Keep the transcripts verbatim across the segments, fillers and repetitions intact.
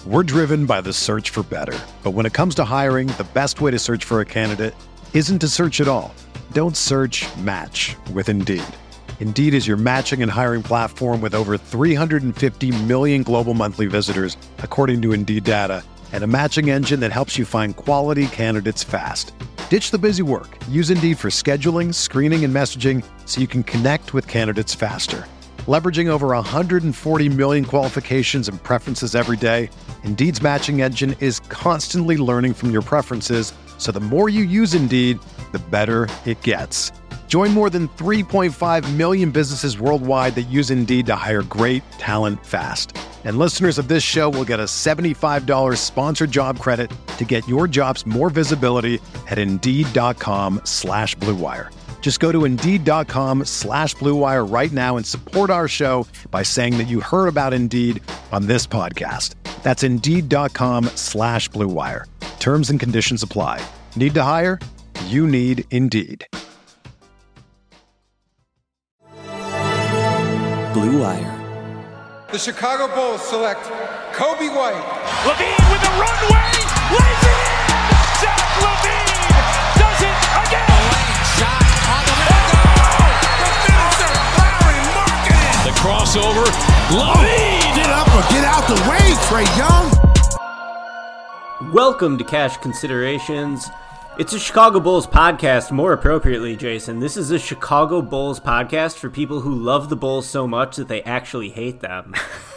We're driven by the search for better. But when it comes to hiring, the best way to search for a candidate isn't to search at all. Don't search, match with Indeed. Indeed is your matching and hiring platform with over three hundred fifty million global monthly visitors, according to Indeed data, and a matching engine that helps you find quality candidates fast. Ditch the busy work. Use Indeed for scheduling, screening, and messaging so you can connect with candidates faster. Leveraging over one hundred forty million qualifications and preferences every day, Indeed's matching engine is constantly learning from your preferences, so the more you use Indeed, the better it gets. Join more than three point five million businesses worldwide that use Indeed to hire great talent fast. And listeners of this show will get a seventy-five dollars sponsored job credit to get your jobs more visibility at Indeed.com slash Blue Wire. Just go to Indeed.com slash Blue Wire right now and support our show by saying that you heard about Indeed on this podcast. That's Indeed.com slash Blue Wire. Terms and conditions apply. Need to hire? You need Indeed. Blue Wire. The Chicago Bulls select Kobe White. LaVine with a runway, lays it in! Zach LaVine does it again! The lane shot on the window! The finisher, Larry Markkinen! The crossover, LaVine! Get up or get out the way, Trae Young! Welcome to Cash Considerations. It's a Chicago Bulls podcast, more appropriately, Jason. This is a Chicago Bulls podcast for people who love the Bulls so much that they actually hate them.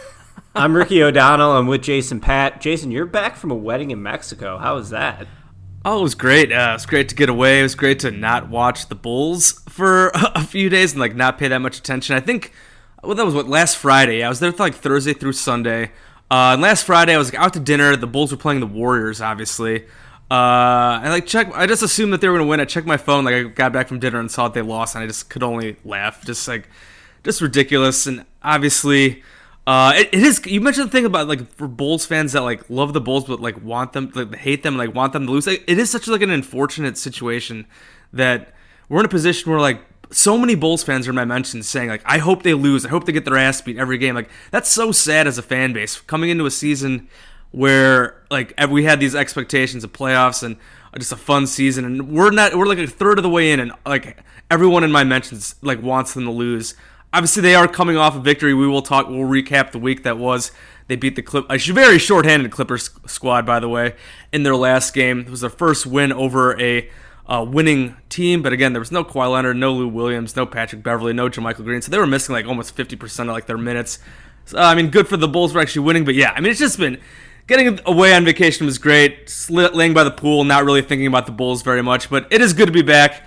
I'm Ricky O'Donnell. I'm with Jason Pat. Jason, you're back from a wedding in Mexico. How was that? Oh, it was great. Uh, it was great to get away. It was great to not watch the Bulls for a few days and like not pay that much attention. I think, well, that was what, last Friday. I was there for like Thursday through Sunday. Uh, and last Friday, I was out to dinner. The Bulls were playing the Warriors, obviously. Uh, I like check. I just assumed that they were gonna win. I checked my phone, like I got back from dinner and saw that they lost, and I just could only laugh. Just like, just ridiculous. And obviously, uh, it, it is. You mentioned the thing about like for Bulls fans that like love the Bulls but like want them, like hate them, like want them to lose. Like, it is such like an unfortunate situation that we're in a position where like so many Bulls fans are in my mentions saying like, I hope they lose. I hope they get their ass beat every game. Like that's so sad as a fan base coming into a season where like we had these expectations of playoffs and just a fun season, and we're not we're like a third of the way in, and like everyone in my mentions like wants them to lose. Obviously they are coming off a victory. We will talk we'll recap the week that was. They beat the Clip a very short-handed Clippers squad, by the way, in their last game. It was their first win over a uh, winning team, but again, there was no Kawhi Leonard, no Lou Williams, no Patrick Beverley, no JaMychal Green, so they were missing like almost fifty percent of like their minutes. So, I mean, good for the Bulls for actually winning, but yeah, I mean, it's just been getting away on vacation was great. Laying by the pool, not really thinking about the Bulls very much, but it is good to be back.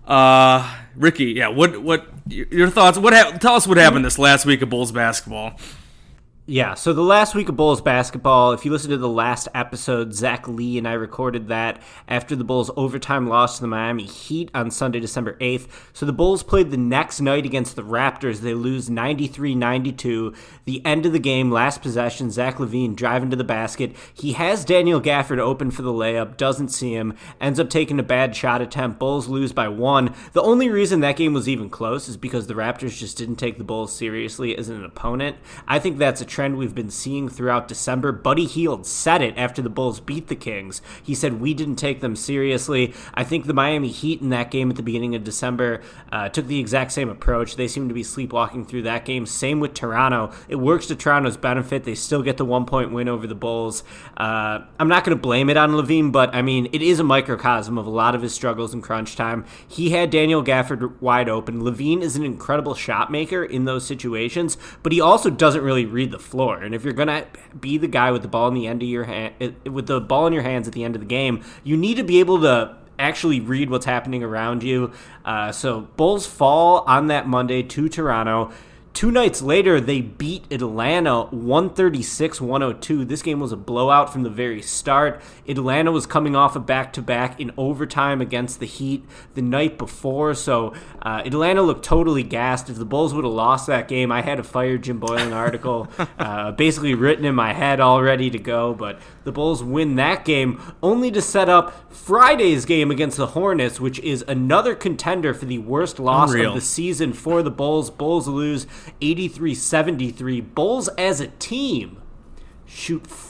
Uh, Ricky, yeah, what what your thoughts? What ha- tell us what happened this last week of Bulls basketball? Yeah, so the last week of Bulls basketball, if you listen to the last episode, Zach Lee and I recorded that after the Bulls' overtime loss to the Miami Heat on Sunday, December eighth. So the Bulls played the next night against the Raptors. They lose ninety-three ninety-two. The end of the game, last possession, Zach LaVine driving to the basket. He has Daniel Gafford open for the layup, doesn't see him, ends up taking a bad shot attempt. Bulls lose by one. The only reason that game was even close is because the Raptors just didn't take the Bulls seriously as an opponent. I think that's a trend we've been seeing throughout December. Buddy Hield said it after the Bulls beat the Kings. He said, we didn't take them seriously. I think the Miami Heat in that game at the beginning of December uh, took the exact same approach. They seemed to be sleepwalking through that game. Same with Toronto. It works to Toronto's benefit. They still get the one-point win over the Bulls. Uh, I'm not going to blame it on LaVine, but I mean, it is a microcosm of a lot of his struggles in crunch time. He had Daniel Gafford wide open. LaVine is an incredible shot maker in those situations, but he also doesn't really read the floor. And if you're gonna be the guy with the ball in the end of your hand, with the ball in your hands at the end of the game, you need to be able to actually read what's happening around you. Uh, so Bulls fall on that Monday to Toronto. Two nights later, they beat Atlanta one thirty-six one oh two. This game was a blowout from the very start. Atlanta was coming off a back-to-back in overtime against the Heat the night before, so uh, Atlanta looked totally gassed. If the Bulls would have lost that game, I had a Fire Jim Boylan article uh, basically written in my head all ready to go, but the Bulls win that game only to set up Friday's game against the Hornets, which is another contender for the worst loss Unreal. of the season for the Bulls. Bulls lose eighty-three seventy-three. Bulls as a team shoot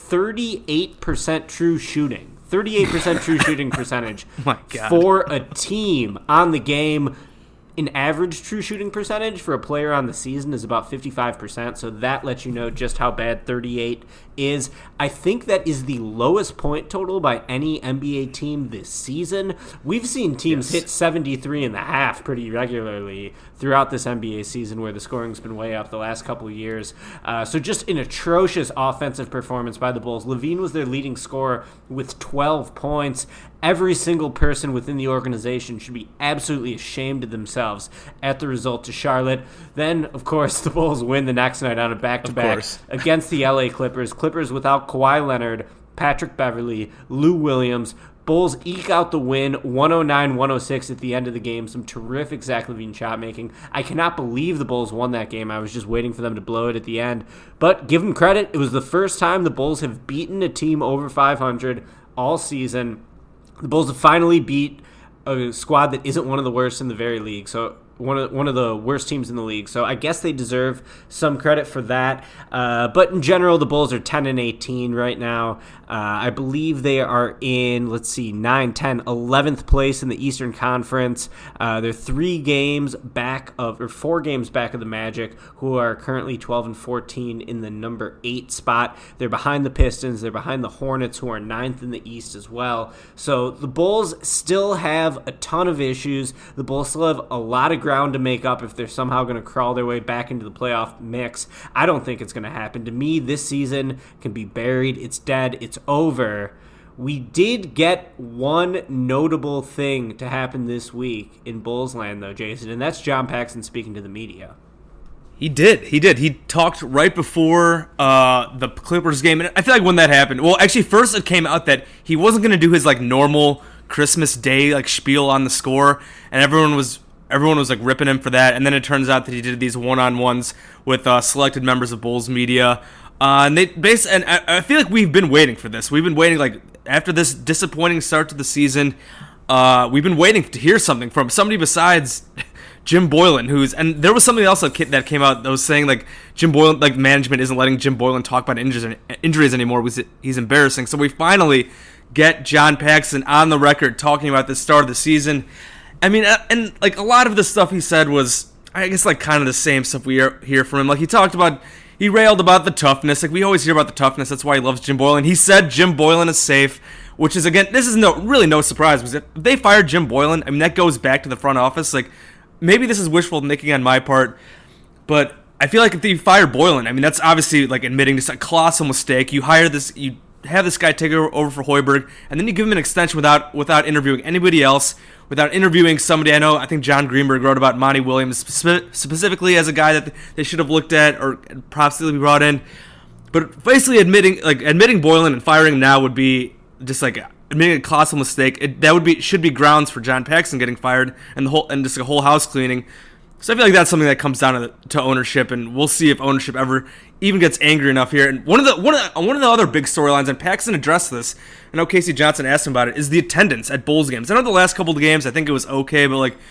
thirty-eight percent true shooting. thirty-eight percent true shooting percentage My God. for a team on the game. An average true shooting percentage for a player on the season is about fifty-five percent, so that lets you know just how bad thirty-eight is. I think that is the lowest point total by any N B A team this season. We've seen teams yes. hit seventy-three and a half pretty regularly throughout this N B A season where the scoring's been way up the last couple of years. Uh, so just an atrocious offensive performance by the Bulls. LaVine was their leading scorer with twelve points. Every single person within the organization should be absolutely ashamed of themselves at the result to Charlotte. Then, of course, the Bulls win the next night on a back-to-back against the L A Clippers. Clippers without Kawhi Leonard, Patrick Beverley, Lou Williams. Bulls eke out the win, one oh nine one oh six at the end of the game. Some terrific Zach LaVine shot making. I cannot believe the Bulls won that game. I was just waiting for them to blow it at the end. But give them credit. It was the first time the Bulls have beaten a team over five hundred all season. The Bulls have finally beat a squad that isn't one of the worst in the very league. So one of one of the worst teams in the league. So I guess they deserve some credit for that. Uh, but in general, the Bulls are ten and eighteen right now. Uh, I believe they are in, let's see, nine, ten, eleventh place in the Eastern Conference. Uh, they're three games back of, or four games back of the Magic, who are currently twelve and fourteen in the number eight spot. They're behind the Pistons. They're behind the Hornets, who are ninth in the East as well. So the Bulls still have a ton of issues. The Bulls still have a lot of ground to make up if they're somehow going to crawl their way back into the playoff mix. I don't think it's going to happen. To me, this season can be buried. It's dead. It's over. We did get one notable thing to happen this week in Bulls land, though, Jason, and that's John Paxson speaking to the media. He did. He did. He talked right before uh, the Clippers game, and I feel like when that happened, well, actually, first it came out that he wasn't going to do his like normal Christmas Day like spiel on the score, and everyone was everyone was like ripping him for that. And then it turns out that he did these one-on-ones with uh, selected members of Bulls media. Uh, and they base, and I, I feel like we've been waiting for this. We've been waiting, like after this disappointing start to the season, uh, we've been waiting to hear something from somebody besides Jim Boylen, who's, and there was something else that came out that was saying like Jim Boylen, like management isn't letting Jim Boylen talk about injuries injuries anymore because he's embarrassing. So we finally get John Paxson on the record talking about the start of the season. I mean, and like a lot of the stuff he said was, I guess, like kind of the same stuff we hear from him. Like he talked about. He railed about the toughness. Like we always hear about the toughness. That's why he loves Jim Boylen. He said Jim Boylen is safe, which is, again, this is no really no surprise because if they fired Jim Boylen, I mean, that goes back to the front office. Like maybe this is wishful thinking on my part, but I feel like if they fired Boylen, I mean, that's obviously like admitting this a colossal mistake. You hire this, you have this guy take over for Hoiberg, and then you give him an extension without without interviewing anybody else, without interviewing somebody. I know, I think John Greenberg wrote about Monty Williams spe- specifically as a guy that they should have looked at or possibly brought in. But basically admitting like admitting Boylen and firing him now would be just like admitting a colossal mistake. It, that would be should be grounds for John Paxson getting fired and the whole and just a whole house cleaning. So I feel like that's something that comes down to, the, to ownership, and we'll see if ownership ever even gets angry enough here. And one of the one of the, one of the other big storylines, and Paxson addressed this, I know Casey Johnson asked him about it, is the attendance at Bulls games. I know the last couple of games, I think it was okay, but like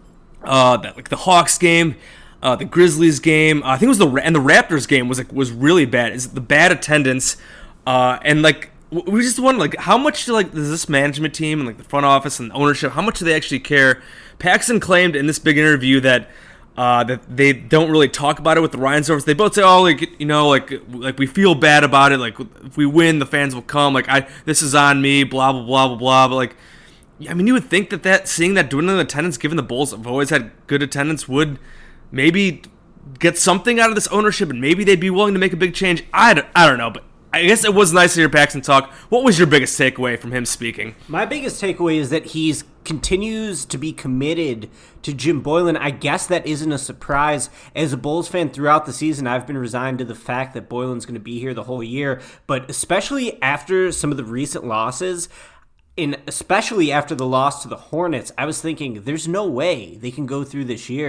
uh, that, like the Hawks game, uh, the Grizzlies game, uh, I think it was the and the Raptors game was like was really bad. Is the bad attendance, uh, and like we just wonder like how much like does this management team and like the front office and ownership, how much do they actually care? Paxson claimed in this big interview that uh, that they don't really talk about it with the Reinsdorfs. They both say, "Oh, like you know, like like we feel bad about it. Like if we win, the fans will come. Like I, this is on me. Blah blah blah blah blah." But like, I mean, you would think that that seeing that dwindling attendance, given the Bulls have always had good attendance, would maybe get something out of this ownership, and maybe they'd be willing to make a big change. I don't, I don't know, but I guess it was nice to hear Paxson talk. What was your biggest takeaway from him speaking? My biggest takeaway is that he's continues to be committed to Jim Boylen. I guess that isn't a surprise. As a Bulls fan throughout the season, I've been resigned to the fact that Boylen's going to be here the whole year, but especially after some of the recent losses, and especially after the loss to the Hornets, I was thinking there's no way they can go through this year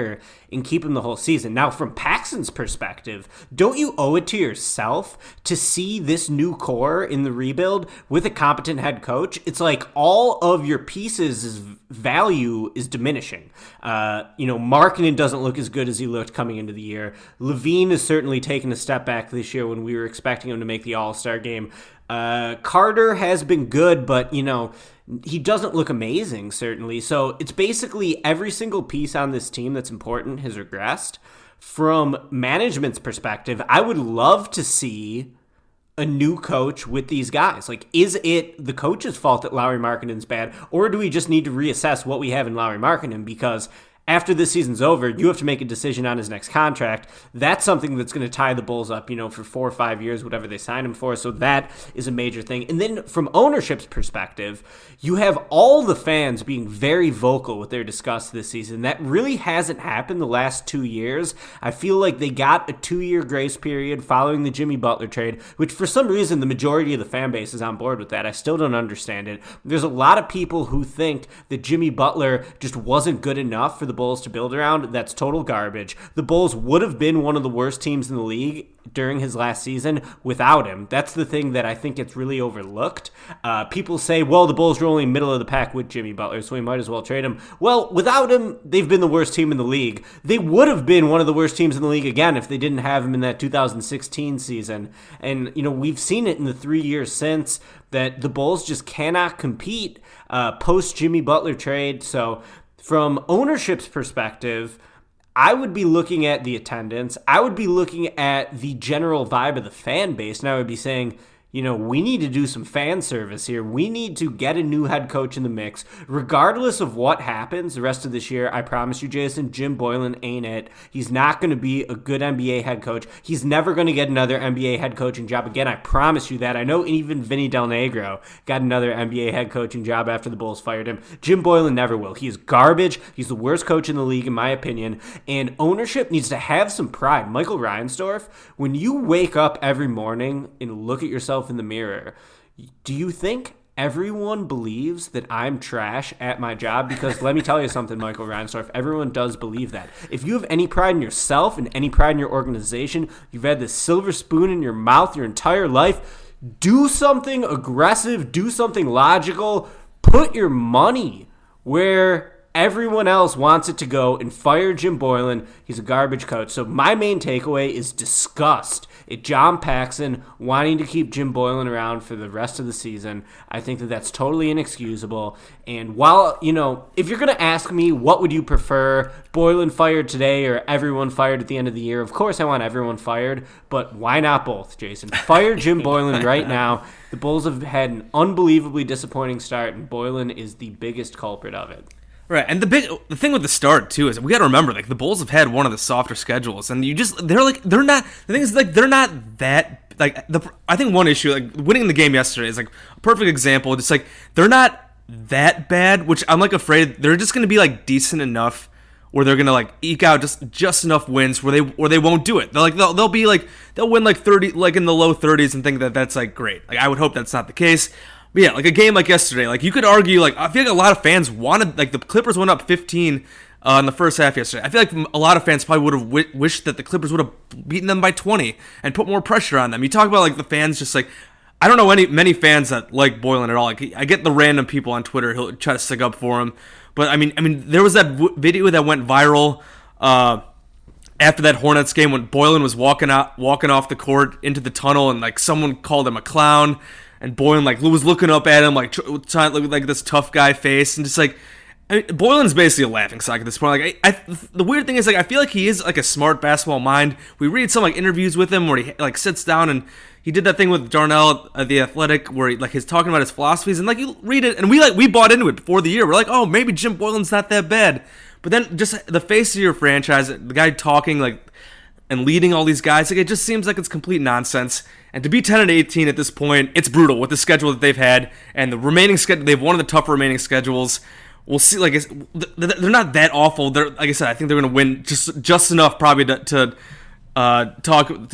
and keep him the whole season. Now, from Paxton's perspective, don't you owe it to yourself to see this new core in the rebuild with a competent head coach? It's like all of your pieces' value is diminishing. Uh, you know, Markkanen doesn't look as good as he looked coming into the year. Levine has certainly taken a step back this year when we were expecting him to make the All-Star game. Uh, Carter has been good, but, you know, he doesn't look amazing, certainly. So it's basically every single piece on this team that's important has regressed. From management's perspective, I would love to see a new coach with these guys. Like, is it the coach's fault that Lauri Markkanen's bad, or do we just need to reassess what we have in Lauri Markkanen? Because after this season's over, you have to make a decision on his next contract. That's something that's going to tie the Bulls up, you know, for four or five years, whatever they sign him for. So that is a major thing. And then from ownership's perspective, you have all the fans being very vocal with their disgust this season. That really hasn't happened the last two years. I feel like they got a two-year grace period following the Jimmy Butler trade, which for some reason the majority of the fan base is on board with that. I still don't understand it. There's a lot of people who think that Jimmy Butler just wasn't good enough for the Bulls to build around. That's total garbage. The Bulls would have been one of the worst teams in the league during his last season without him. That's the thing that I think gets really overlooked. Uh, people say, well, the Bulls were only middle of the pack with Jimmy Butler, so we might as well trade him. Well, without him, they've been the worst team in the league. They would have been one of the worst teams in the league again if they didn't have him in that two thousand sixteen season. And, you know, we've seen it in the three years since that the Bulls just cannot compete uh, post-Jimmy Butler trade. So from ownership's perspective, I would be looking at the attendance. I would be looking at the general vibe of the fan base, and I would be saying, you know, we need to do some fan service here. We need to get a new head coach in the mix. Regardless of what happens the rest of this year, I promise you, Jason, Jim Boylen ain't it. He's not going to be a good N B A head coach. He's never going to get another N B A head coaching job again. I promise you that. I know even Vinny Del Negro got another N B A head coaching job after the Bulls fired him. Jim Boylen never will. He is garbage. He's the worst coach in the league, in my opinion. And ownership needs to have some pride. Michael Reinsdorf, when you wake up every morning and look at yourself in the mirror, do you think everyone believes that I'm trash at my job? Because let me tell you something, Michael Reinsdorf, everyone does believe that. If you have any pride in yourself and any pride in your organization, you've had this silver spoon in your mouth your entire life, do something aggressive, do something logical, put your money where everyone else wants it to go and fire Jim Boylen. He's a garbage coach. So my main takeaway is disgust at John Paxson wanting to keep Jim Boylen around for the rest of the season. I think that that's totally inexcusable. And while, you know, if you're going to ask me what would you prefer, Boylen fired today or everyone fired at the end of the year, of course I want everyone fired, but why not both, Jason? Fire Jim Boylen right now. The Bulls have had an unbelievably disappointing start, and Boylen is the biggest culprit of it. Right, and the big the thing with the start too is we got to remember, like, the Bulls have had one of the softer schedules, and you just they're like they're not the thing is like they're not that like the I think one issue, like winning the game yesterday is like a perfect example. Just like they're not that bad, which I'm like afraid they're just gonna be like decent enough where they're gonna like eke out just just enough wins where they where they won't do it. They're like they'll they'll be like they'll win like thirty, like in the low thirties, and think that that's like great. Like I would hope that's not the case. But yeah, like a game like yesterday, like you could argue, like I feel like a lot of fans wanted, like the Clippers went up fifteen uh, in the first half yesterday. I feel like a lot of fans probably would have w- wished that the Clippers would have beaten them by twenty and put more pressure on them. You talk about like the fans just like, I don't know any many fans that like Boylen at all. Like I get the random people on Twitter who'll try to stick up for him, but I mean, I mean, there was that w- video that went viral uh, after that Hornets game when Boylen was walking out, walking off the court into the tunnel, and like someone called him a clown. And Boylen like was looking up at him like trying to look like this tough guy face, and just like I mean, Boylen's basically a laughingstock at this point. Like I, I, the weird thing is like I feel like he is like a smart basketball mind. We read some like interviews with him where he like sits down, and he did that thing with Darnell at The Athletic where he like he's talking about his philosophies, and like you read it, and we like we bought into it before the year. We're like, oh, maybe Jim Boylen's not that bad, but then just the face of your franchise, the guy talking like and leading all these guys, like it just seems like it's complete nonsense. And to be ten and eighteen at this point, it's brutal with the schedule that they've had and the remaining schedule. They've one of the tougher remaining schedules. We'll see. Like it's, they're not that awful. They're like I said, I think they're going to win just just enough probably to, to uh, talk to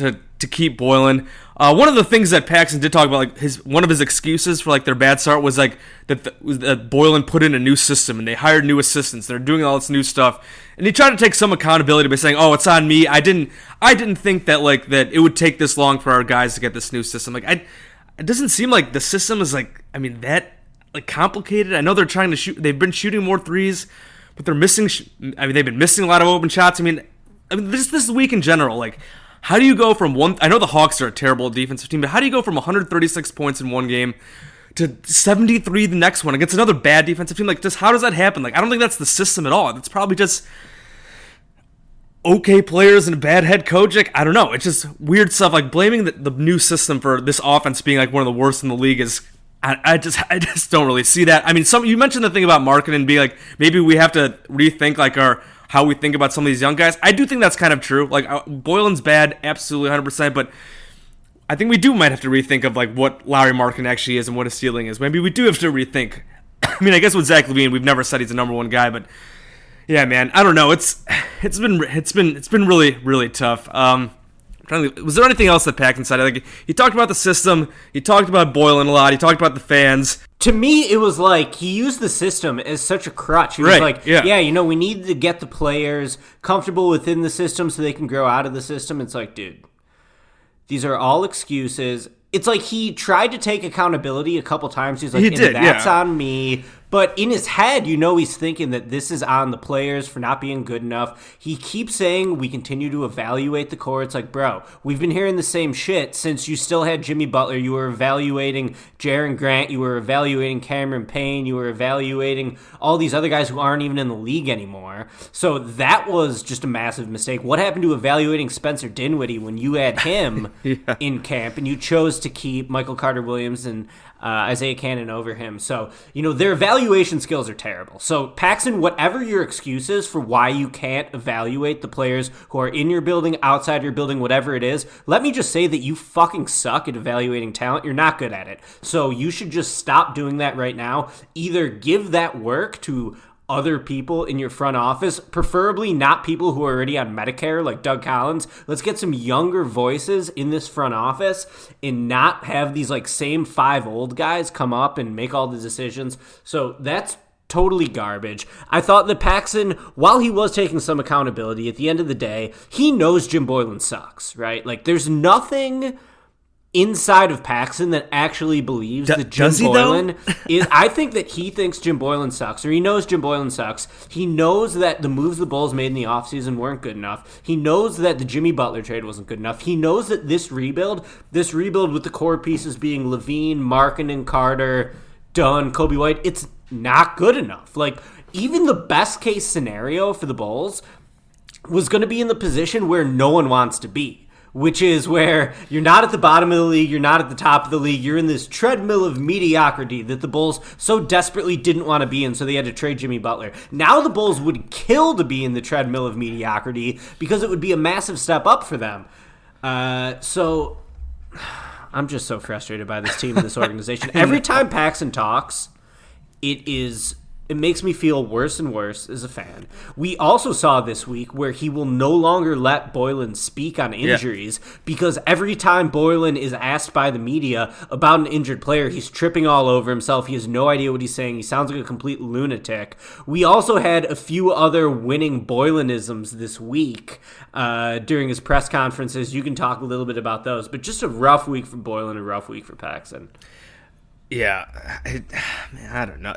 to keep Boylen. Uh, one of the things that Paxson did talk about, like his one of his excuses for like their bad start was like that, the, was that Boylen put in a new system and they hired new assistants. They're doing all this new stuff, and he tried to take some accountability by saying, "Oh, it's on me. I didn't. I didn't think that like that it would take this long for our guys to get this new system." Like, I, it doesn't seem like the system is like. I mean, that like complicated. I know they're trying to shoot. They've been shooting more threes, but they're missing. I mean, they've been missing a lot of open shots. I mean, I mean this this week in general, like. How do you go from one... I know the Hawks are a terrible defensive team, but how do you go from one hundred thirty-six points in one game to seventy-three the next one against another bad defensive team? Like, just how does that happen? Like, I don't think that's the system at all. It's probably just okay players and a bad head coach. Like, I don't know. It's just weird stuff. Like, blaming the, the new system for this offense being, like, one of the worst in the league is... I, I just I just don't really see that. I mean, some you mentioned the thing about marketing and being like, maybe we have to rethink, like, our... how we think about some of these young guys. I do think that's kind of true. Like, uh, Boylen's bad, absolutely one hundred percent, but I think we do might have to rethink of, like, what Lauri Markkanen actually is and what his ceiling is. Maybe we do have to rethink. I mean, I guess with Zach LaVine, we've never said he's a number one guy, but yeah, man, I don't know. It's it's been it's been it's been really really tough. Um, I'm trying to, was there anything else that Paxson said? Like, he talked about the system, he talked about Boylen a lot, he talked about the fans. To me, it was like he used the system as such a crutch. He was right, like, yeah. yeah, you know, we need to get the players comfortable within the system so they can grow out of the system. It's like, dude, these are all excuses. It's like he tried to take accountability a couple times. He's like, he and did, that's yeah. on me. But in his head, you know he's thinking that this is on the players for not being good enough. He keeps saying we continue to evaluate the core. It's like, bro, we've been hearing the same shit since you still had Jimmy Butler. You were evaluating Jaren Grant. You were evaluating Cameron Payne. You were evaluating all these other guys who aren't even in the league anymore. So that was just a massive mistake. What happened to evaluating Spencer Dinwiddie when you had him yeah. in camp and you chose to keep Michael Carter-Williams and Uh, Isaiah Cannon over him? So, you know, their evaluation skills are terrible. So, Paxson, whatever your excuse is for why you can't evaluate the players who are in your building, outside your building, whatever it is, let me just say that you fucking suck at evaluating talent. You're not good at it. So, you should just stop doing that right now. Either give that work to other people in your front office, preferably not people who are already on Medicare like Doug Collins. Let's get some younger voices in this front office and not have these like same five old guys come up and make all the decisions. So that's totally garbage. I thought that Paxson, while he was taking some accountability, at the end of the day, he knows Jim Boylen sucks, right? Like there's nothing inside of Paxson that actually believes D- that Jim does he, Boylen is. I think that he thinks Jim Boylen sucks, or he knows Jim Boylen sucks. He knows that the moves the Bulls made in the offseason weren't good enough. He knows that the Jimmy Butler trade wasn't good enough. He knows that this rebuild, this rebuild with the core pieces being LaVine, Markkanen, Carter, Dunn, Kobe White, it's not good enough. Like, even the best case scenario for the Bulls was going to be in the position where no one wants to be, which is where you're not at the bottom of the league, you're not at the top of the league, you're in this treadmill of mediocrity that the Bulls so desperately didn't want to be in, so they had to trade Jimmy Butler. Now the Bulls would kill to be in the treadmill of mediocrity because it would be a massive step up for them. Uh, so I'm just so frustrated by this team and this organization. Every time Paxson talks, it is... It makes me feel worse and worse as a fan. We also saw this week where he will no longer let Boylen speak on injuries yeah. because every time Boylen is asked by the media about an injured player, he's tripping all over himself. He has no idea what he's saying. He sounds like a complete lunatic. We also had a few other winning Boylenisms this week uh, during his press conferences. You can talk a little bit about those, but just a rough week for Boylen, a rough week for Paxson. Yeah, I, man, I don't know.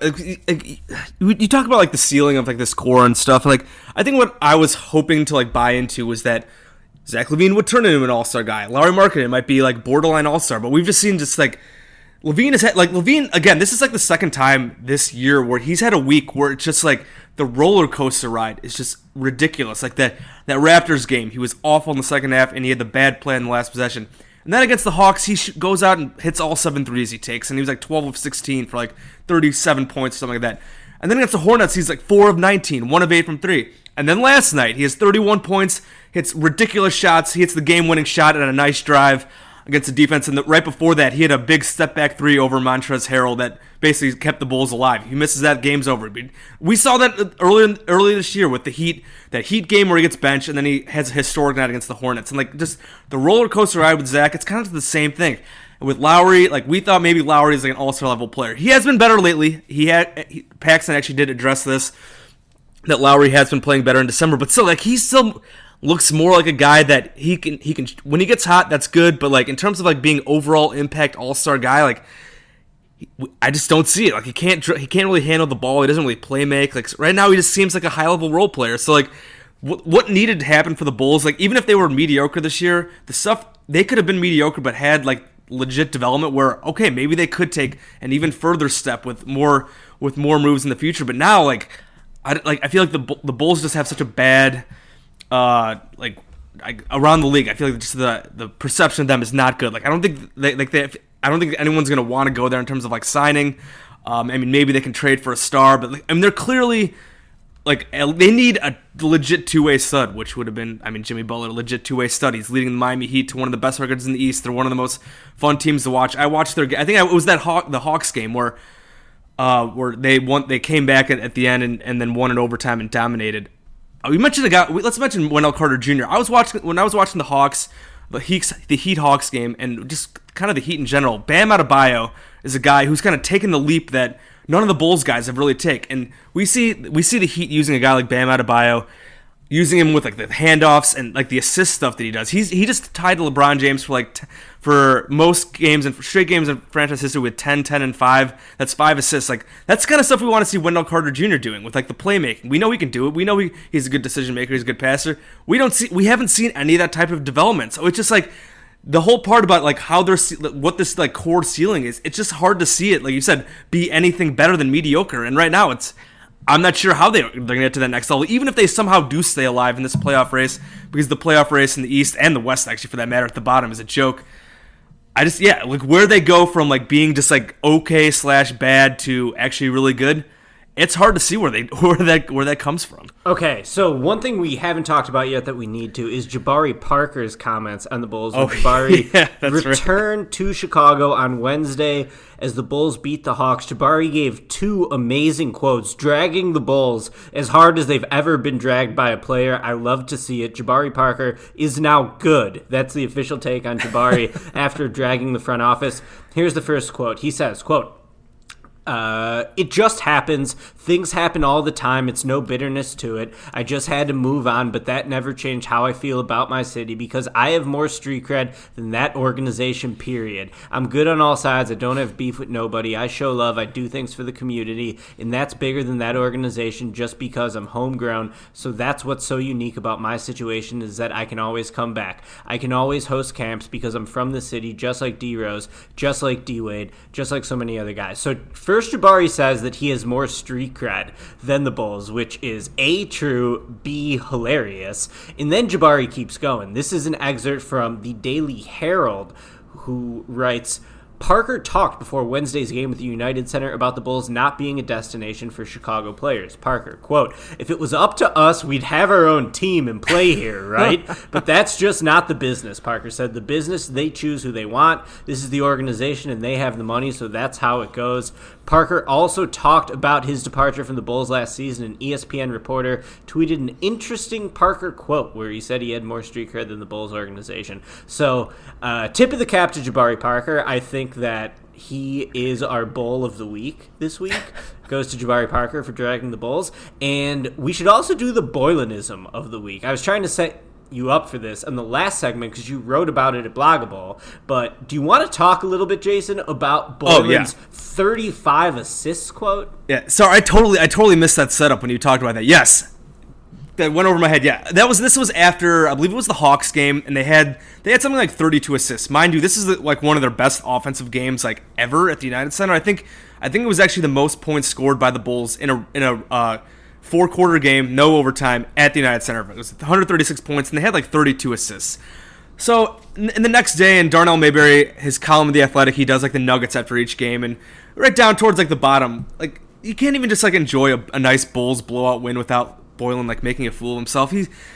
You talk about like the ceiling of like this core and stuff. Like, I think what I was hoping to like buy into was that Zach LaVine would turn into an all-star guy. Lauri Markkanen might be like borderline all-star, but we've just seen just like LaVine has had like LaVine again. This is like the second time this year where he's had a week where it's just like the roller coaster ride is just ridiculous. Like that that Raptors game, he was awful in the second half, and he had the bad play in the last possession. And then against the Hawks, he sh- goes out and hits all seven threes he takes, and he was like twelve of sixteen for like thirty-seven points or something like that. And then against the Hornets, he's like four of nineteen, one of eight from three. And then last night, he has thirty-one points, hits ridiculous shots, he hits the game-winning shot at a nice drive. against the defense. And the, right before that, he had a big step back three over Montrezl Harrell that basically kept the Bulls alive. He misses that, game's over. We saw that earlier earlier this year with the Heat, that Heat game where he gets benched and then he has a historic night against the Hornets. And like just the roller coaster ride with Zach, it's kind of the same thing. And with Lowry, like we thought maybe Lowry is like an all-star level player. He has been better lately. He had he, Paxson actually did address this, that Lowry has been playing better in December, but still, like he still looks more like a guy that he can he can when he gets hot, that's good. But like in terms of like being overall impact all-star guy, like he, I just don't see it. Like he can't he can't really handle the ball. He doesn't really play make. Like right now, he just seems like a high-level role player. So like what what needed to happen for the Bulls? Like even if they were mediocre this year, the stuff they could have been mediocre, but had like legit development where okay maybe they could take an even further step with more with more moves in the future. But now like I like I feel like the the Bulls just have such a bad uh like, like around the league. I feel like just the the perception of them is not good. Like I don't think they like they I don't think anyone's gonna want to go there in terms of like signing. Um, I mean maybe they can trade for a star, but like, I mean they're clearly like they need a legit two-way stud, which would have been, I mean, Jimmy Butler, a legit two-way stud. He's leading the Miami Heat to one of the best records in the East. They're one of the most fun teams to watch. I watched their, I think it was that Haw- the Hawks game where, uh, where they won, they came back at, at the end and, and then won in overtime and dominated. Uh, we mentioned a guy. Let's mention Wendell Carter Junior I was watching when I was watching the Hawks, the Heat, the Heat Hawks game, and just kind of the Heat in general. Bam Adebayo is a guy who's kind of taken the leap that none of the Bulls guys have really taken. And we see we see the Heat using a guy like Bam Adebayo, using him with like the handoffs and like the assist stuff that he does. He's he just tied to LeBron James for like t- for most games and straight games in franchise history with ten, ten, and five. That's five assists. Like that's the kind of stuff we want to see Wendell Carter Junior doing with like the playmaking. We know he can do it. We know he, he's a good decision maker. He's a good passer. We don't see we haven't seen any of that type of development. So it's just like the whole part about like how they're what this like core ceiling is, it's just hard to see it, like you said, be anything better than mediocre. And right now it's I'm not sure how they, they're going to get to that next level, even if they somehow do stay alive in this playoff race, because the playoff race in the East and the West, actually, for that matter, at the bottom is a joke. I just, yeah, like where they go from like being just like okay slash bad to actually really good, it's hard to see where they where that where that comes from. Okay, so one thing we haven't talked about yet that we need to is Jabari Parker's comments on the Bulls. Oh, Jabari yeah, that's returned right. to Chicago on Wednesday as the Bulls beat the Hawks. Jabari gave two amazing quotes, dragging the Bulls as hard as they've ever been dragged by a player. I love to see it. Jabari Parker is now good. That's the official take on Jabari after dragging the front office. Here's the first quote. He says, quote, Uh, it just happens. Things happen all the time. It's no bitterness to it. I just had to move on, but that never changed how I feel about my city because I have more street cred than that organization, period. I'm good on all sides. I don't have beef with nobody. I show love. I do things for the community, and that's bigger than that organization just because I'm homegrown. So that's what's so unique about my situation is that I can always come back. I can always host camps because I'm from the city, just like D-Rose, just like D-Wade, just like so many other guys. So first, First, Jabari says that he has more street cred than the Bulls, which is A, true, B, hilarious. And then Jabari keeps going. This is an excerpt from the Daily Herald, who writes, Parker talked before Wednesday's game with the United Center about the Bulls not being a destination for Chicago players. Parker, quote, if it was up to us, we'd have our own team and play here, right? But that's just not the business, Parker said. The business, they choose who they want. This is the organization, and they have the money, so that's how it goes. Parker also talked about his departure from the Bulls last season. An E S P N reporter tweeted an interesting Parker quote where he said he had more street cred than the Bulls organization. So, uh, tip of the cap to Jabari Parker. I think that he is our Bull of the week this week. Goes to Jabari Parker for dragging the Bulls. And we should also do the Boylanism of the week. I was trying to set you up for this in the last segment because you wrote about it at Bloggable. But do you want to talk a little bit, Jason, about Boylan's oh, yeah. thirty-five assists quote? Yeah, sorry, I totally, I totally missed that setup when you talked about that. Yes, that went over my head. Yeah, that was this was after I believe it was the Hawks game, and they had they had something like thirty-two assists. Mind you, this is the, like one of their best offensive games like ever at the United Center. I think I think it was actually the most points scored by the Bulls in a in a. Uh, four-quarter game, no overtime, at the United Center. It was one hundred thirty-six points, and they had like thirty-two assists. So, in the next day, in Darnell Mayberry, his column of The Athletic, he does like the nuggets after each game, and right down towards like the bottom, like you can't even just like enjoy a, a nice Bulls blowout win without Boylan like making a fool of himself. He's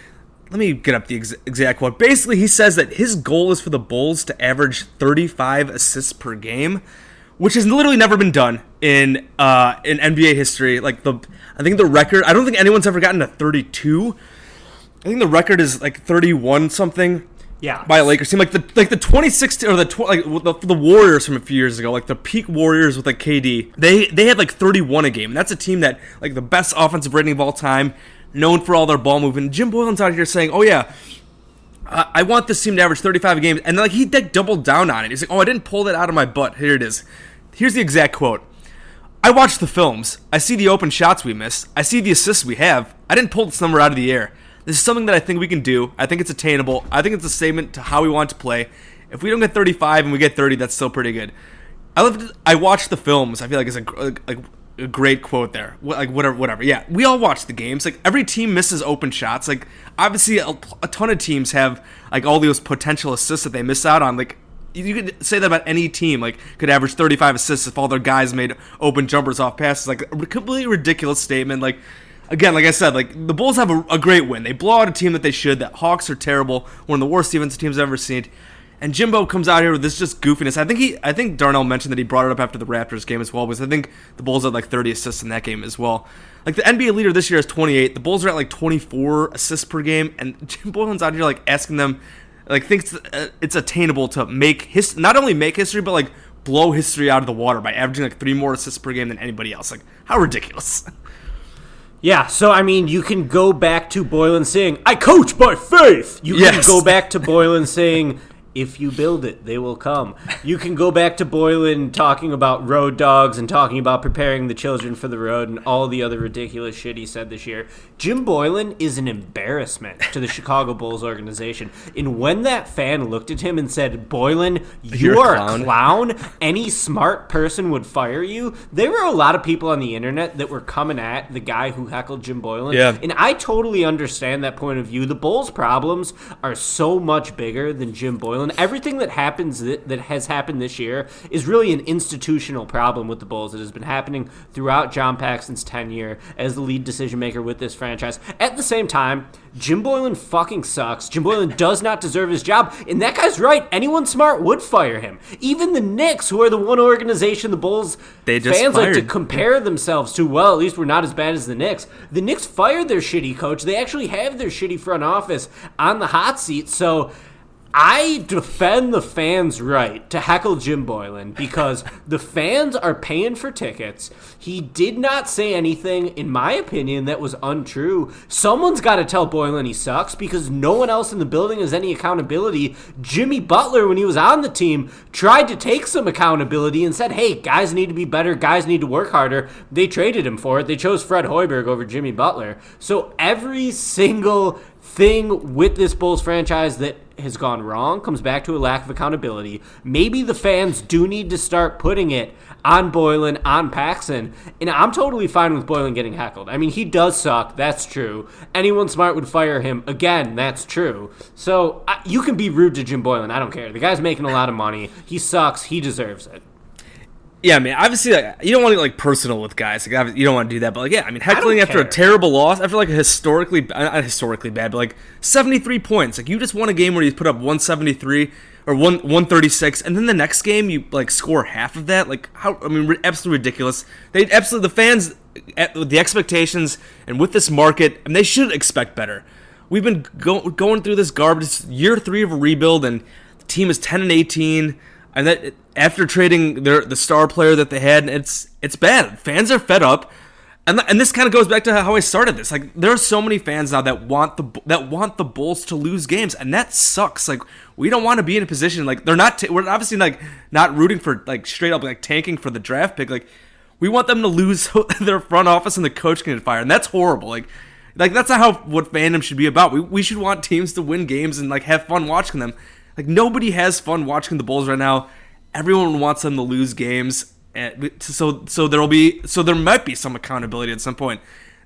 let me get up the ex- exact quote. Basically, he says that his goal is for the Bulls to average thirty-five assists per game, which has literally never been done in uh, in N B A history. Like the, I think the record, I don't think anyone's ever gotten to thirty-two. I think the record is like thirty-one something. Yeah. By a Lakers team, like the like the twenty sixteen or the tw- like the, the Warriors from a few years ago, like the peak Warriors with like K D, they they had like thirty-one a game, and that's a team that like the best offensive rating of all time, known for all their ball movement. Jim Boylen's out here saying, "Oh yeah, I, I want this team to average thirty-five a game," and like he like doubled down on it. He's like, "Oh, I didn't pull that out of my butt. Here it is. Here's the exact quote. I watched the films. I see the open shots we missed. I see the assists we have. I didn't pull this number out of the air. This is something that I think we can do. I think it's attainable. I think it's a statement to how we want to play. If we don't get thirty-five and we get thirty, that's still pretty good." I lived. I watched the films. I feel like it's a, like a great quote there. Like whatever, whatever. Yeah, we all watch the games. Like every team misses open shots. Like obviously, a, a ton of teams have like all those potential assists that they miss out on. Like you could say that about any team. Like could average thirty-five assists if all their guys made open jumpers off passes. Like a completely ridiculous statement. Like. Again, like I said, like the Bulls have a, a great win. They blow out a team that they should. That Hawks are terrible, one of the worst defensive teams I've ever seen. And Jimbo comes out here with this just goofiness. I think he, I think Darnell mentioned that he brought it up after the Raptors game as well, because I think the Bulls had like thirty assists in that game as well. Like the N B A leader this year is twenty-eight. The Bulls are at like twenty-four assists per game, and Jim Boylen's out here like asking them, like thinks it's attainable to make his not only make history, but like blow history out of the water by averaging like three more assists per game than anybody else. Like how ridiculous. Yeah, so I mean, you can go back to Boylen saying, "I coach by faith." You yes. can go back to Boylen saying, "If you build it, they will come." You can go back to Boylen talking about road dogs and talking about preparing the children for the road and all the other ridiculous shit he said this year. Jim Boylen is an embarrassment to the Chicago Bulls organization. And when that fan looked at him and said, "Boylen, you You're are a clown. a clown, any smart person would fire you," there were a lot of people on the internet that were coming at the guy who heckled Jim Boylen. Yeah. And I totally understand that point of view. The Bulls' problems are so much bigger than Jim Boylen. Everything that happens that, that has happened this year is really an institutional problem with the Bulls. It has been happening throughout John Paxson's tenure as the lead decision maker with this franchise. At the same time, Jim Boylen fucking sucks. Jim Boylen does not deserve his job, and that guy's right. Anyone smart would fire him. Even the Knicks, who are the one organization the Bulls They just fans fired. like to compare themselves to. Well, at least we're not as bad as the Knicks. The Knicks fired their shitty coach. They actually have their shitty front office on the hot seat, so I defend the fans' right to heckle Jim Boylen because the fans are paying for tickets. He did not say anything, in my opinion, that was untrue. Someone's got to tell Boylen he sucks because no one else in the building has any accountability. Jimmy Butler, when he was on the team, tried to take some accountability and said, "Hey, guys need to be better. Guys need to work harder." They traded him for it. They chose Fred Hoiberg over Jimmy Butler. So every single thing with this Bulls franchise that has gone wrong comes back to a lack of accountability. Maybe the fans do need to start putting it on Boylen, on Paxson, and I'm totally fine with Boylen getting heckled. I mean, he does suck, that's true. Anyone smart would fire him, again, that's true. So I, you can be rude to Jim Boylen, I don't care. The guy's making a lot of money. He sucks, he deserves it. Yeah, I mean, obviously, like, you don't want to get like personal with guys. Like, obvi- you don't want to do that. But like, yeah, I mean, heckling I after care. a terrible loss, after like a historically, not historically bad, but like seventy-three points. Like, you just won a game where you put up one seventy-three or one one thirty-six, and then the next game you like score half of that. Like, how? I mean, absolutely ridiculous. They absolutely the fans, at, with the expectations and with this market, and they should expect better. We've been go- going through this garbage. It's year three of a rebuild, and the team is ten and eighteen. And that after trading their the star player that they had, it's it's bad. Fans are fed up, and and this kind of goes back to how I started this. Like there are so many fans now that want the that want the Bulls to lose games, and that sucks. Like we don't want to be in a position like they're not. T- we're obviously like not rooting for like straight up like tanking for the draft pick. Like we want them to lose so their front office and the coach can get fired, and that's horrible. Like. Like that's not how what fandom should be about. We we should want teams to win games and like have fun watching them. Like nobody has fun watching the Bulls right now. Everyone wants them to lose games, and so so there'll be so there might be some accountability at some point.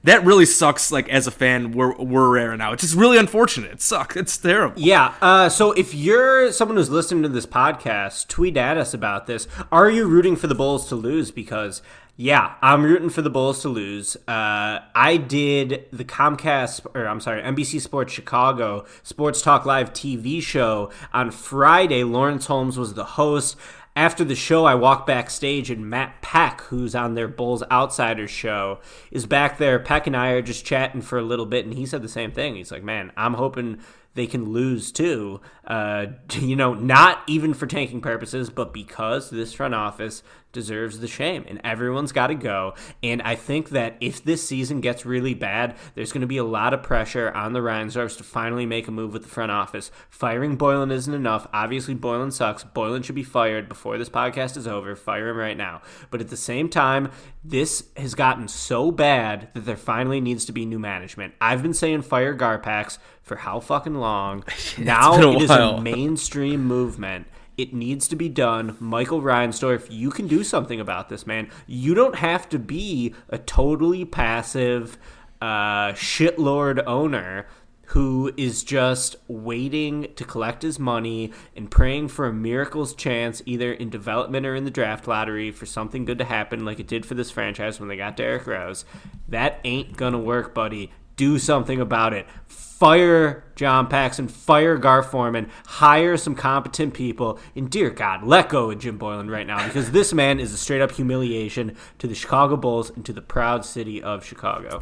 that really sucks. Like as a fan, we're we're right now. It's just really unfortunate. It sucks. It's terrible. Yeah. Uh, so if you're someone who's listening to this podcast, tweet at us about this. Are you rooting for the Bulls to lose? Because yeah, I'm rooting for the Bulls to lose. Uh, I did the Comcast, or I'm sorry, N B C Sports Chicago Sports Talk Live T V show on Friday. Lawrence Holmes was the host. After the show, I walk backstage, and Matt Peck, who's on their Bulls Outsiders show, is back there. Peck and I are just chatting for a little bit, and he said the same thing. He's like, man, I'm hoping they can lose too. Uh, you know, not even for tanking purposes, but because this front office deserves the shame, and everyone's got to go. And I think that if this season gets really bad, there's going to be a lot of pressure on the Reinsdorfs to finally make a move with the front office. Firing Boylen isn't enough. Obviously, Boylen sucks. Boylen should be fired before this podcast is over. Fire him right now. But at the same time, this has gotten so bad that there finally needs to be new management. I've been saying fire Garpax for how fucking long? Now it is a mainstream movement. It needs to be done. Michael Reinsdorf, you can do something about this, man. You don't have to be a totally passive uh, shitlord owner who is just waiting to collect his money and praying for a miracle's chance either in development or in the draft lottery for something good to happen like it did for this franchise when they got Derrick Rose. That ain't gonna work, buddy. Do something about it. Fire John Paxson, fire Gar Forman, hire some competent people, and dear God, let go of Jim Boylen right now, because this man is a straight-up humiliation to the Chicago Bulls and to the proud city of Chicago.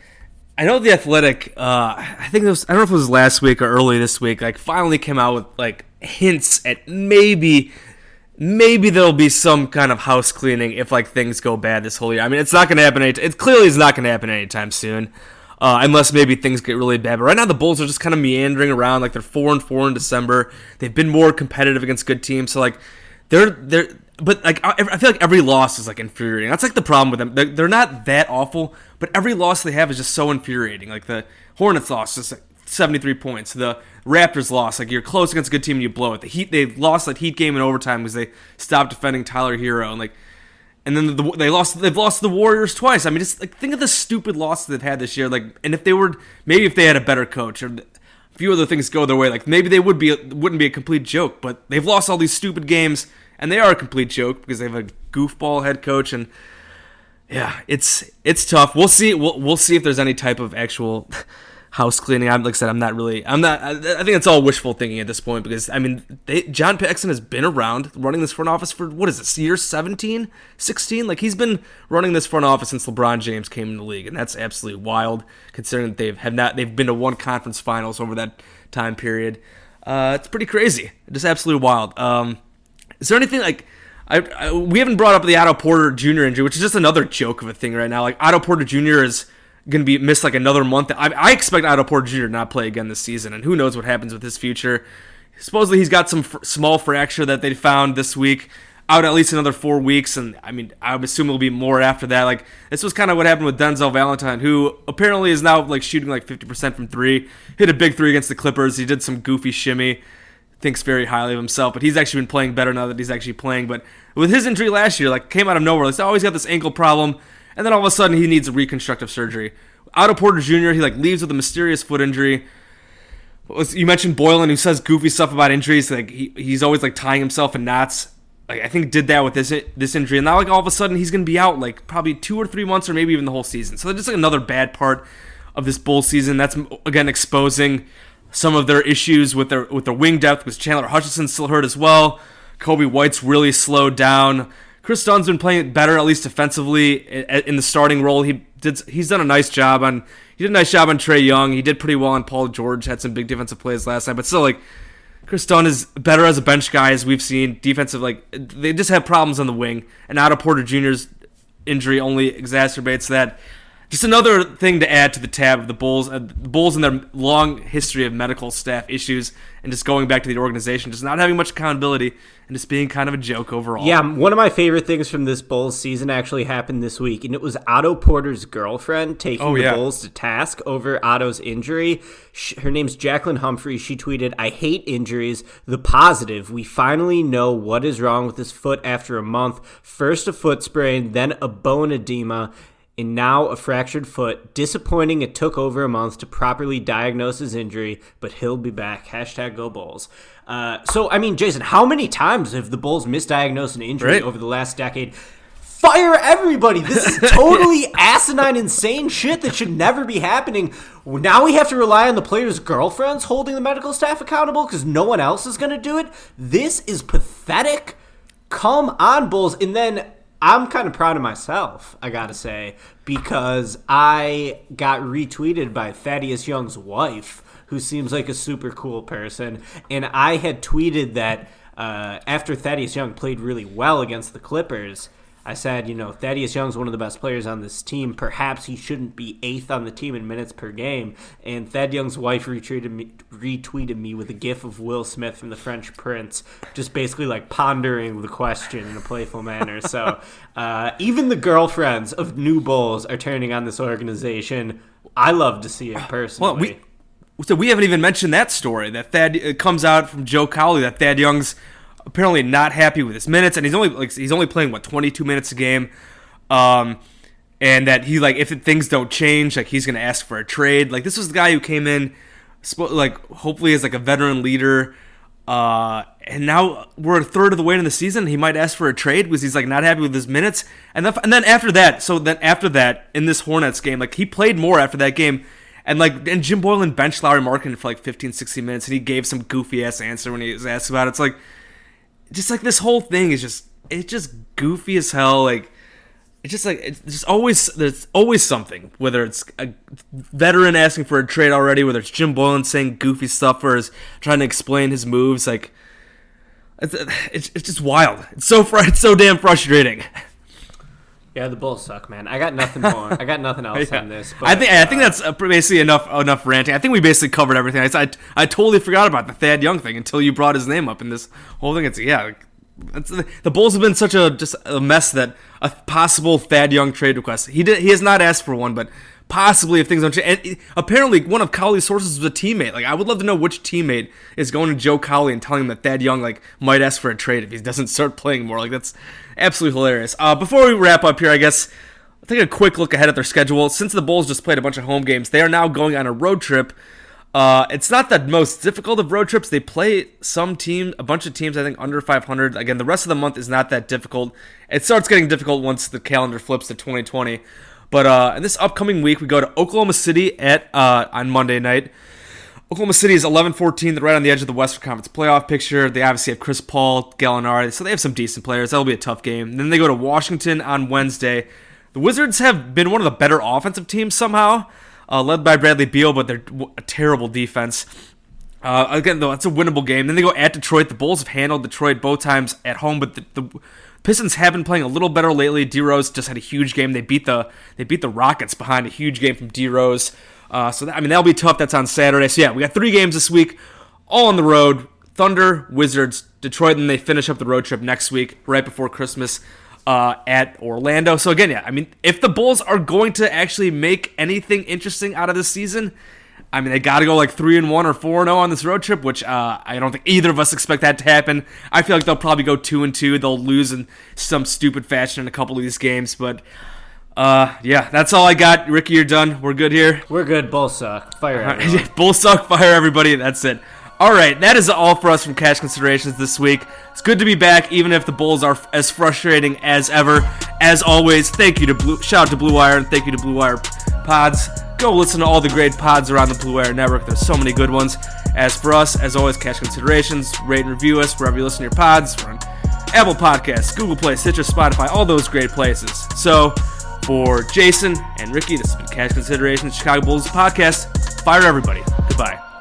I know The Athletic, uh, I think it was, I don't know if it was last week or early this week, like finally came out with like hints at maybe, maybe there'll be some kind of house cleaning if like things go bad this whole year. I mean, it's not going to happen. Any, it clearly is not going to happen anytime soon. Uh, unless maybe things get really bad. But right now the Bulls are just kind of meandering around. Like they're four and four in December. They've been more competitive against good teams. So like they're they're. But like I feel like every loss is like infuriating. That's like the problem with them. They're, they're not that awful, but every loss they have is just so infuriating. Like the Hornets loss, just like seventy-three points. The Raptors loss, like you're close against a good team and you blow it. The Heat, they lost that Heat game in overtime because they stopped defending Tyler Hero and like. And then the, they lost. They've lost to the Warriors twice. I mean, just like think of the stupid losses they've had this year. Like, and if they were, maybe if they had a better coach or a few other things go their way, like maybe they would be wouldn't be a complete joke. But they've lost all these stupid games, and they are a complete joke because they have a goofball head coach. And yeah, it's it's tough. We'll see. We'll we'll see if there's any type of actual house cleaning. I'm like I said, I'm not really. I'm not. I, I think it's all wishful thinking at this point because I mean, they, John Paxson has been around running this front office for what is this year seventeen, sixteen? Like he's been running this front office since LeBron James came in the league, and that's absolutely wild considering that they've have not. They've been to one conference finals over that time period. Uh, it's pretty crazy. Just absolutely wild. Um, is there anything like? I, I we haven't brought up the Otto Porter Junior injury, which is just another joke of a thing right now. Like Otto Porter Junior is going to be missed like another month. I, I expect Otto Porter Junior to not play again this season, and who knows what happens with his future. Supposedly he's got some f- small fracture that they found this week, out at least another four weeks, and I mean, I would assume it'll be more after that. Like, this was kind of what happened with Denzel Valentine, who apparently is now like shooting like fifty percent from three, hit a big three against the Clippers. He did some goofy shimmy, thinks very highly of himself, but he's actually been playing better now that he's actually playing. But with his injury last year, like, came out of nowhere. Like, oh, he's got this ankle problem, and then all of a sudden he needs a reconstructive surgery. Otto Porter Junior, he like leaves with a mysterious foot injury. You mentioned Boylen, who says goofy stuff about injuries. Like he, he's always like tying himself in knots. Like I think did that with this this injury, and now like all of a sudden he's gonna be out like probably two or three months, or maybe even the whole season. So that's just like another bad part of this Bulls season. That's again exposing some of their issues with their with their wing depth. Because Chandler Hutchison's still hurt as well. Kobe White's really slowed down. Chris Dunn's been playing better, at least defensively, in the starting role. He did. He's done a nice job on. He did a nice job on Trae Young. He did pretty well on Paul George. Had some big defensive plays last night, but still, like Chris Dunn is better as a bench guy, as we've seen. Defensive, like they just have problems on the wing, and Otto Porter Junior's injury only exacerbates that. Just another thing to add to the tab of the Bulls. Uh, the Bulls and their long history of medical staff issues and just going back to the organization, just not having much accountability and just being kind of a joke overall. Yeah, one of my favorite things from this Bulls season actually happened this week, and it was Otto Porter's girlfriend taking oh, yeah. the Bulls to task over Otto's injury. She, her name's Jacqueline Humphrey. She tweeted, "I hate injuries. The positive. We finally know what is wrong with his foot after a month. First a foot sprain, then a bone edema. and now a fractured foot. Disappointing it took over a month to properly diagnose his injury, but he'll be back. Hashtag go Bulls. Uh, so, I mean, Jason, how many times have the Bulls misdiagnosed an injury right. over the last decade? Fire everybody. This is totally asinine, insane shit that should never be happening. Now we have to rely on the players' girlfriends holding the medical staff accountable because no one else is going to do it. This is pathetic. Come on, Bulls. And then I'm kind of proud of myself, I got to say, because I got retweeted by Thaddeus Young's wife, who seems like a super cool person. And I had tweeted that uh, after Thaddeus Young played really well against the Clippers, I said, you know, Thaddeus Young's one of the best players on this team. Perhaps he shouldn't be eighth on the team in minutes per game. And Thad Young's wife retweeted me, retweeted me with a gif of Will Smith from The French Prince, just basically like pondering the question in a playful manner. So uh, even the girlfriends of new Bulls are turning on this organization. I love to see it personally. Well, we, so we haven't even mentioned that story that Thad it comes out from Joe Cowley that Thad Young's apparently not happy with his minutes, and he's only like he's only playing what twenty-two minutes a game, um, and that he like if things don't change, like he's gonna ask for a trade. Like this was the guy who came in, like hopefully as like a veteran leader, uh, and now we're a third of the way in the season. He might ask for a trade because he's like not happy with his minutes, and then and then after that, so then after that in this Hornets game, like he played more after that game. And like, and Jim Boylan benched Lauri Markkanen for like fifteen, sixteen minutes, and he gave some goofy ass answer when he was asked about it. It's like. Just like this whole thing is just it's just goofy as hell. Like it's just like it's just always there's always something. Whether it's a veteran asking for a trade already, whether it's Jim Boylan saying goofy stuff or is trying to explain his moves. Like it's it's, it's just wild. It's so fr- it's so damn frustrating. Yeah, the Bulls suck, man. I got nothing more. I got nothing else yeah. on this. But, I think uh, I think that's basically enough enough ranting. I think we basically covered everything. I, I, I totally forgot about the Thad Young thing until you brought his name up in this whole thing. It's yeah, it's, the Bulls have been such a just a mess that a possible Thad Young trade request. He did he has not asked for one, but possibly if things don't change. And apparently, one of Cowley's sources was a teammate. Like I would love to know which teammate is going to Joe Cowley and telling him that Thad Young like might ask for a trade if he doesn't start playing more. Like that's absolutely hilarious. Uh, before we wrap up here, I guess. I'll take a quick look ahead at their schedule. Since the Bulls just played a bunch of home games, they are now going on a road trip. Uh, it's not the most difficult of road trips. They play some team, a bunch of teams, I think, under five hundred. Again, the rest of the month is not that difficult. It starts getting difficult once the calendar flips to twenty twenty. But uh, in this upcoming week, we go to Oklahoma City at uh, on Monday night. Oklahoma City is eleven fourteen. They're right on the edge of the Western Conference playoff picture. They obviously have Chris Paul, Gallinari, so they have some decent players. That'll be a tough game. Then they go to Washington on Wednesday. The Wizards have been one of the better offensive teams somehow, uh, led by Bradley Beal, but they're a terrible defense. Uh, again, though, it's a winnable game. Then they go at Detroit. The Bulls have handled Detroit both times at home, but the, the Pistons have been playing a little better lately. D Rose just had a huge game. They beat the they beat the Rockets behind a huge game from D Rose. Uh, so that, I mean that'll be tough. That's on Saturday. So yeah, we got three games this week, all on the road. Thunder, Wizards, Detroit, and then they finish up the road trip next week, right before Christmas. Uh, at Orlando. So again, yeah, I mean, if the Bulls are going to actually make anything interesting out of this season, I mean, they got to go like three and one or four and zero on this road trip, which uh, I don't think either of us expect that to happen. I feel like they'll probably go two and two. They'll lose in some stupid fashion in a couple of these games, but uh, yeah, that's all I got. Ricky, you're done. We're good here. We're good. Bulls suck. Fire everyone. Bulls suck. Fire everybody. That's it. All right, that is all for us from Cash Considerations this week. It's good to be back, even if the Bulls are as frustrating as ever. As always, thank you to Blue, shout out to Blue Wire, and thank you to Blue Wire Pods. Go listen to all the great pods around the Blue Wire Network. There's so many good ones. As for us, as always, Cash Considerations. Rate and review us wherever you listen to your pods. We're on Apple Podcasts, Google Play, Stitcher, Spotify, all those great places. So, for Jason and Ricky, this has been Cash Considerations, Chicago Bulls podcast. Fire everybody. Goodbye.